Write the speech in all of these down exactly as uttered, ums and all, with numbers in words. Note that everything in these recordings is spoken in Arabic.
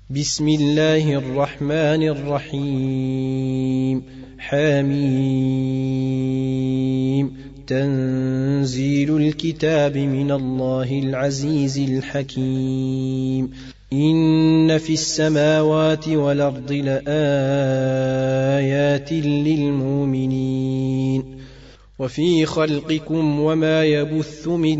بسم الله الرحمن الرحيم. حميم. تنزيل الكتاب من الله العزيز الحكيم. إن في السماوات والأرض لآيات للمؤمنين وفي خلقكم وما يبث من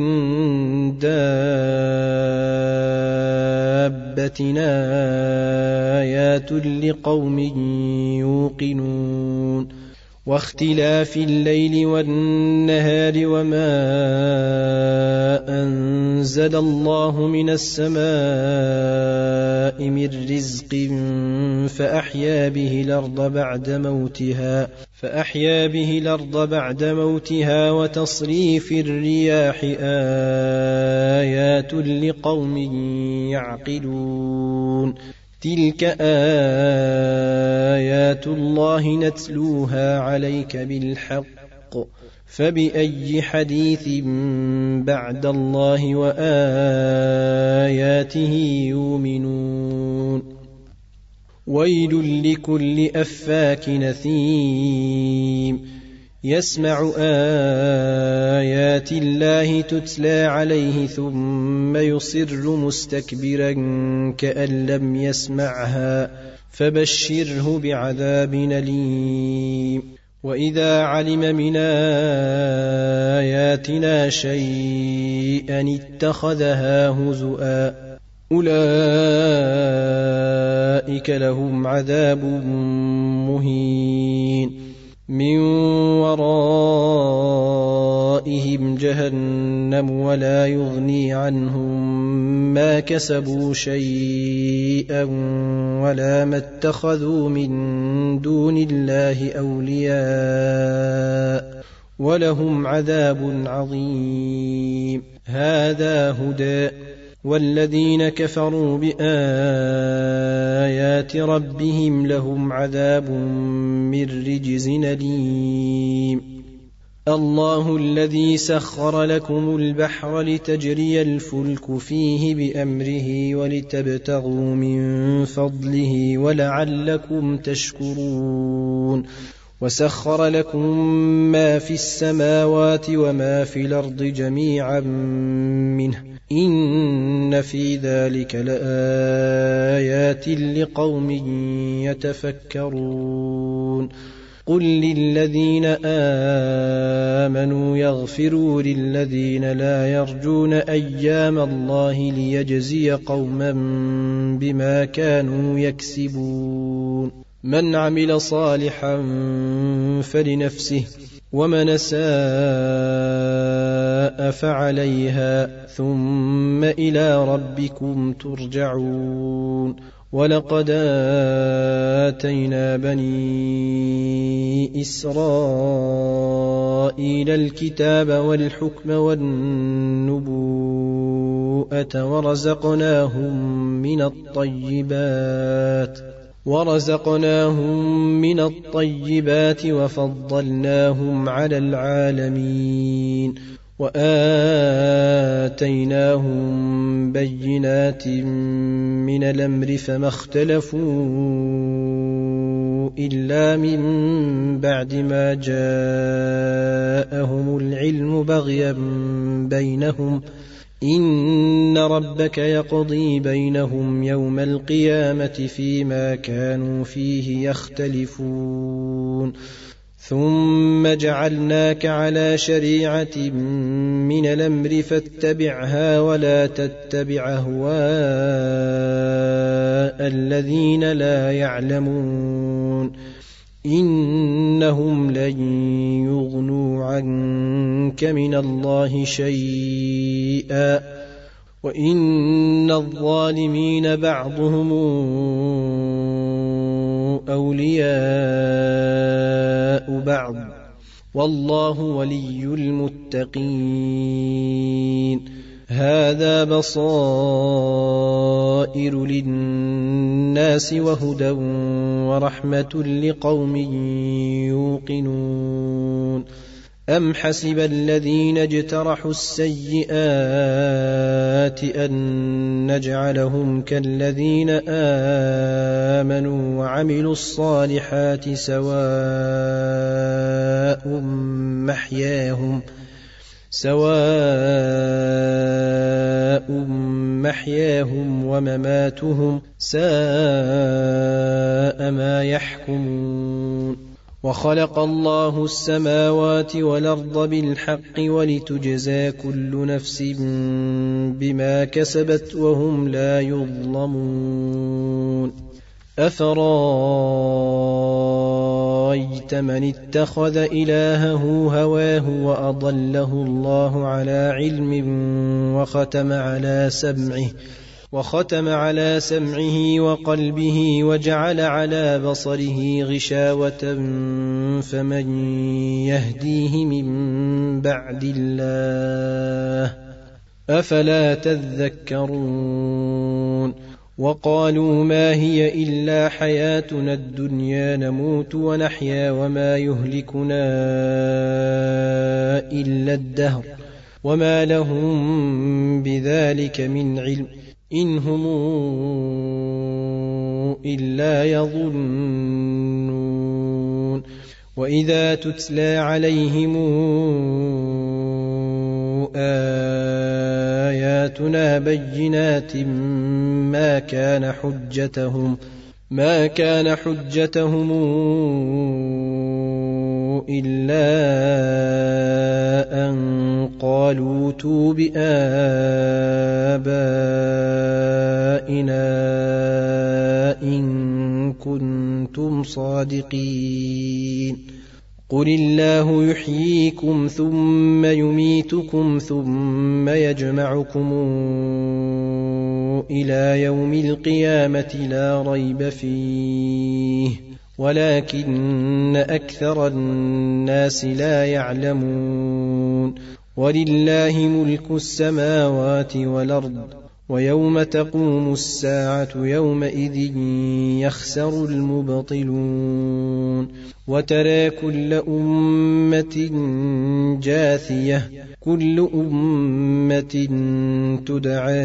دابة آيات لقوم يوقنون واختلاف الليل والنهار وما أنزل الله من السماء من رزق فأحيا به الأرض بعد موتها فأحيا به الأرض بعد موتها وتصريف الرياح آيات لقوم يعقلون تلك آيات الله نتلوها عليك بالحق فبأي حديث بعد الله وآياته يؤمنون ويل لكل أفاك نثيم يسمع آيات الله تتلى عليه ثم يصر مستكبرا كأن لم يسمعها فبشره بعذاب أليم وإذا علم من آياتنا شيئا اتخذها هزؤا أولئك لهم عذاب مهين من ورائهم جهنم ولا يغني عنهم ما كسبوا شيئا ولا ما اتخذوا من دون الله أولياء ولهم عذاب عظيم هذا هدى والذين كفروا بآيات ربهم لهم عذاب من رجز أليم الله الذي سخر لكم البحر لتجري الفلك فيه بأمره ولتبتغوا من فضله ولعلكم تشكرون وسخر لكم ما في السماوات وما في الأرض جميعا منه إن في ذلك لآيات لقوم يتفكرون قل للذين آمنوا يغفروا للذين لا يرجون أيام الله ليجزي قوما بما كانوا يكسبون من عمل صالحا فلنفسه ومن ساء فعليها ثم إلى ربكم ترجعون ولقد آتينا بني إسرائيل الكتاب والحكم والنبوءة ورزقناهم من الطيبات ورزقناهم من الطيبات وفضلناهم على العالمين وآتيناهم بينات من الأمر فما اختلفوا إلا من بعد ما جاءهم العلم بغيا بينهم إن ربك يقضي بينهم يوم القيامة فيما كانوا فيه يختلفون ثم جعلناك على شريعة من الأمر فاتبعها ولا تتبع أهواء الذين لا يعلمون إنهم لن يغنوا عنك من الله شيئا وإن الظالمين بعضهم أولياء بعض والله ولي المتقين هذا بصائر للناس وهدى ورحمة لقوم يوقنون أم حسب الذين اجترحوا السيئات أن نجعلهم كالذين آمنوا وعملوا الصالحات سواء محياهم سواء محياهم ومماتهم ساء ما يحكمون وخلق الله السماوات والأرض بالحق ولتجزى كل نفس بما كسبت وهم لا يظلمون أفرأيت من اتخذ إلهه هواه وأضله الله على علم وختم على سمعه وختم على سمعه وقلبه وجعل على بصره غشاوة فمن يهديه من بعد الله أفلا تذكرون وقالوا ما هي إلا حياتنا الدنيا نموت ونحيا وما يهلكنا إلا الدهر وما لهم بذلك من علم إن هم إلا يظنون وإذا تتلى عليهم آياتنا بينات ما كان حجتهم ما كان حجتهم إلا أن قالوا ائتوا بآبائنا إن كنتم صادقين قل الله يحييكم ثم يميتكم ثم يجمعكم إلى يوم القيامة لا ريب فيه ولكن أكثر الناس لا يعلمون ولله ملك السماوات والأرض ويوم تقوم الساعة يومئذ يخسر المبطلون وترى كل أمة جاثية كل أمة تدعى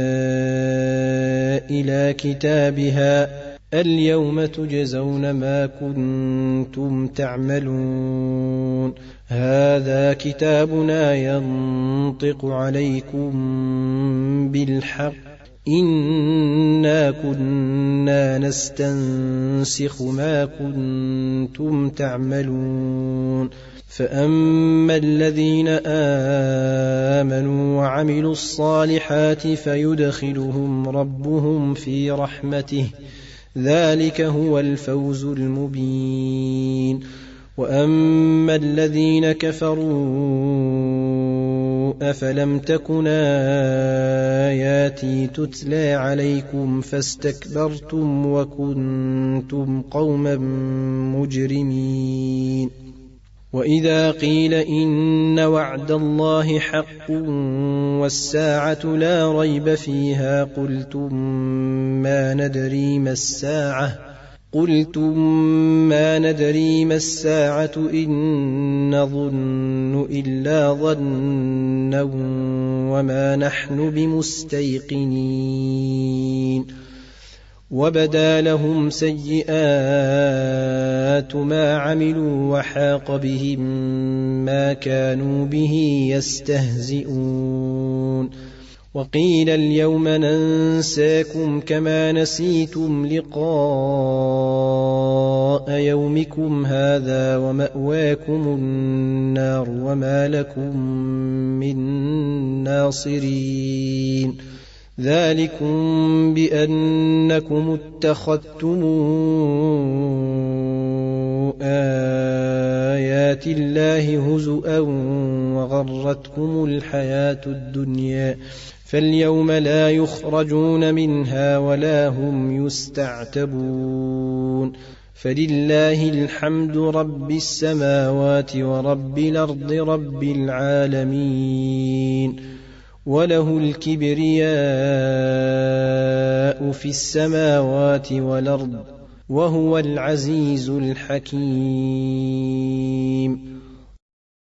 إلى كتابها اليوم تجزون ما كنتم تعملون هذا كتابنا ينطق عليكم بالحق إنا كنا نستنسخ ما كنتم تعملون فأما الذين آمنوا وعملوا الصالحات فيدخلهم ربهم في رحمته ذلك هو الفوز المبين وأما الذين كفروا أفلم تكن آياتي تتلى عليكم فاستكبرتم وكنتم قوما مجرمين وإذا قيل إن وعد الله حق والساعة لا ريب فيها قلتم ما ندري ما الساعة قلتم ما ندري ما الساعة إن نظن إلا ظنا وما نحن بمستيقنين وبدا لهم سيئات ما عملوا وحاق بهم ما كانوا به يستهزئون وقيل اليوم ننساكم كما نسيتم لقاء يومكم هذا ومأواكم النار وما لكم من ناصرين ذلكم بأنكم اتخذتم آيات الله هزؤا وغرتكم الحياة الدنيا فاليوم لا يخرجون منها ولا هم يستعتبون فلله الحمد رب السماوات ورب الأرض رب العالمين وله الكبرياء في السماوات والأرض وهو العزيز الحكيم